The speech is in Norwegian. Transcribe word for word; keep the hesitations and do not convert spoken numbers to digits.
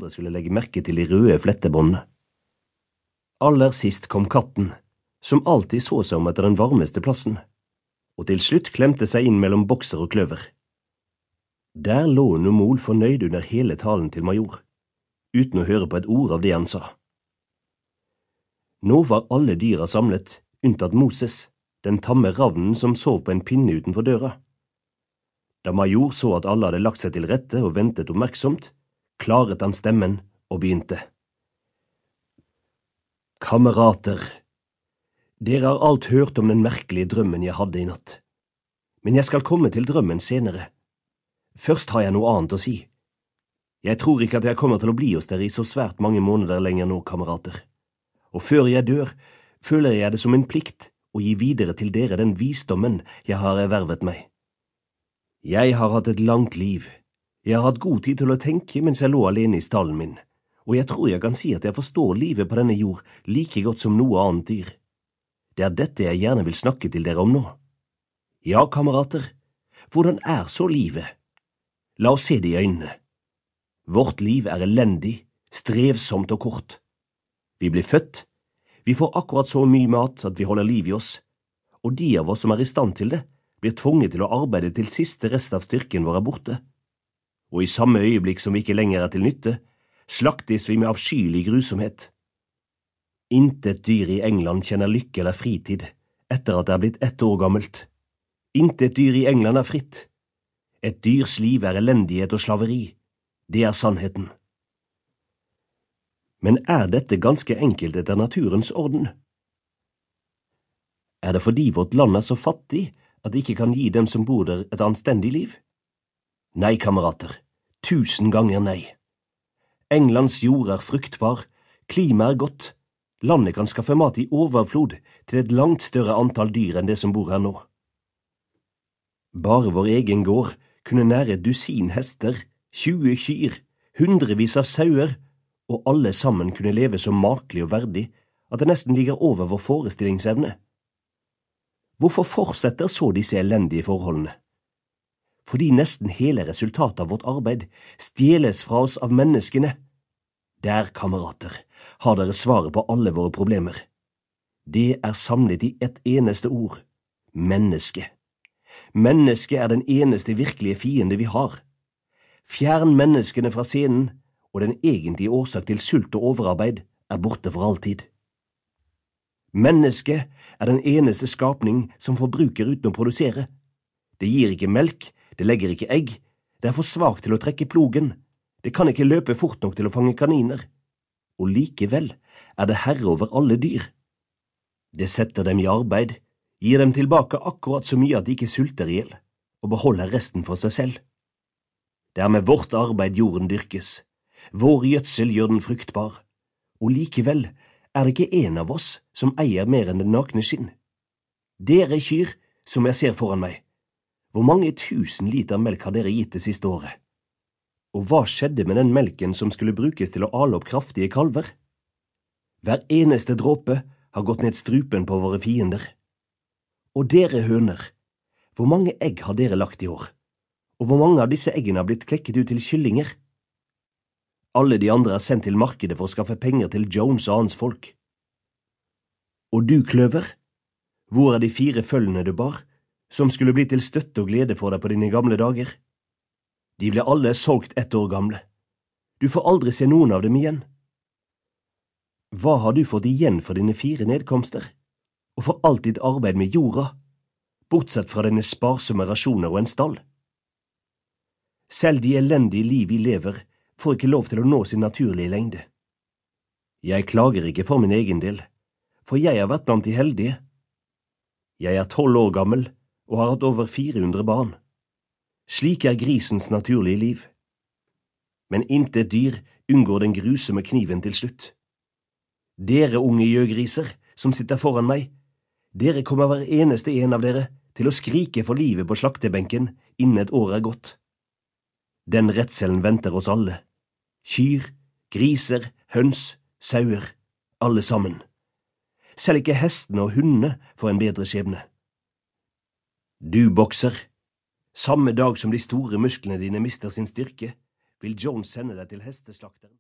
andre skulle legge merke til de røde flettebåndene. Aller sist kom katten, som alltid så seg om etter den varmeste plassen, og til slutt klemte seg inn mellom bokser og kløver. Der lå Numol fornøyd under hele talen til major, uten å høre på et ord av det han sa. Nå var alle dyra samlet, unntatt Moses, den tamme ravnen som sov på en pinne utenfor døra. Da major så at alle hadde lagt seg til rette og ventet oppmerksomt, klaret han stemmen og begynte. Kamerater, dere har alt hørt om den merkelige drømmen jeg hadde i natt. Men jeg skal komme til drømmen senere. Først har jeg noe annet å si. Jeg tror ikke at jeg kommer til å bli hos dere i så svært mange måneder lenger nå, kamerater. Og før jeg dør, føler jeg det som en plikt å gi videre til dere den visdommen jeg har ervervet meg. Jeg har hatt et langt liv. Jeg har hatt god tid til å tenke mens jeg lå alene i stallen min, og jeg tror jeg kan si at jeg forstår livet på denne jord like godt som noe annet dyr. Det er dette jeg gjerne vil snakke til dere om nå. Ja, kamerater, hvordan er så livet? La oss se det i øynene. Vårt liv er elendig, strevsomt og kort. Vi blir født, vi får akkurat så mye mat at vi holder liv i oss, og de av oss som er i stand til det, blir tvunget til å arbeide til siste rest av styrken vår er borte. Og i samme øyeblikk som vi ikke lenger er til nytte, slaktes vi med avskyelig grusomhet. Intet dyr i England kjenner lykke eller fritid etter at det er blitt ett år gammelt. Intet dyr i England er fritt. Et dyrs liv er elendighet og slaveri. Det er sannheten. Men er dette ganske enkelt etter naturens orden? Er det fordi vårt land er så fattig at det ikke kan gi dem som bor der et anstendig liv? Nei, kamerater, tusen ganger nei. Englands jord er fruktbar, klimaet er godt, landet kan skaffe mat i overflod til et langt større antall dyr enn det som bor her nå. Bare vår egen gård kunne nære et dusin hester, tjue kyr, hundrevis av sauer, og alle sammen kunne leve så makelig og verdig at det nesten ligger over vår forestillingsevne. Hvorfor fortsetter så disse elendige forholdene? Fordi nesten hele resultatet av vårt arbeid stjeles fra oss av menneskene. Der, kamerater, har dere svaret på alle våre problemer. Det er samlet i ett eneste ord, menneske. Menneske er den eneste virkelige fiende vi har. Fjern menneskene fra scenen, og den egentlige årsak til sult og overarbeid er borte for alltid. Mennesket er den eneste skapning som forbruker uten å produsere. Det gir ikke melk, det legger ikke egg, det er for svagt til å trekke plogen, det kan ikke løpe fort nok til å fange kaniner, og likevel er det herre over alle dyr. Det setter dem i arbeid, gir dem tilbake akkurat så mye at de ikke sulter ihjel, og beholder resten for seg selv. Det er med vårt arbeid jorden dyrkes, vår gjødsel gjør den fruktbar, og likevel er det ikke en av oss som eier mer enn den nakne skinn. Dere kyr, som jeg ser foran meg, hvor mange tusen liter melk har dere gitt det siste året? Og hva skjedde med den melken som skulle brukes til å ale opp kraftige kalver? Hver eneste dråpe har gått ned strupen på våre fiender. Og dere høner, hvor mange egg har dere lagt i år? Og hvor mange av disse eggene har blitt klekket ut til kyllinger? Alle de andre er sendt til markedet for å skaffe penger til Jones og hans folk. Og du, kløver, hvor er de fire følgene du bar, som skulle bli til støtte og glede for deg på dine gamle dager? De ble alle solgt ett år gamle. Du får aldri se noen av dem igjen. Hva har du fått igjen for dine fire nedkomster, og for alt ditt arbeid med jorda, bortsett fra dine sparsomme rasjoner og en stall? Selv de elendige liv vi lever, får ikke lov til å nå sin naturlige lengde. Jeg klager ikke for min egen del, for jeg har vært blant de heldige. Jeg er tolv år gammel og har hatt over fire hundre barn. Slik er grisens naturlige liv. Men intet dyr unngår den grusomme kniven til slutt. Dere unge gjøgriser som sitter foran meg, dere kommer hver eneste en av dere til å skrike for livet på slaktebenken innen et år er gått. Den redselen venter oss alle. Kyr, griser, høns, sauer, alle sammen. Selv ikke hestene og hundene får en bedre skjebne. Du bokser. Samme dag som de store musklene dine mister sin styrke, vil Jones sende deg til hesteslakteren.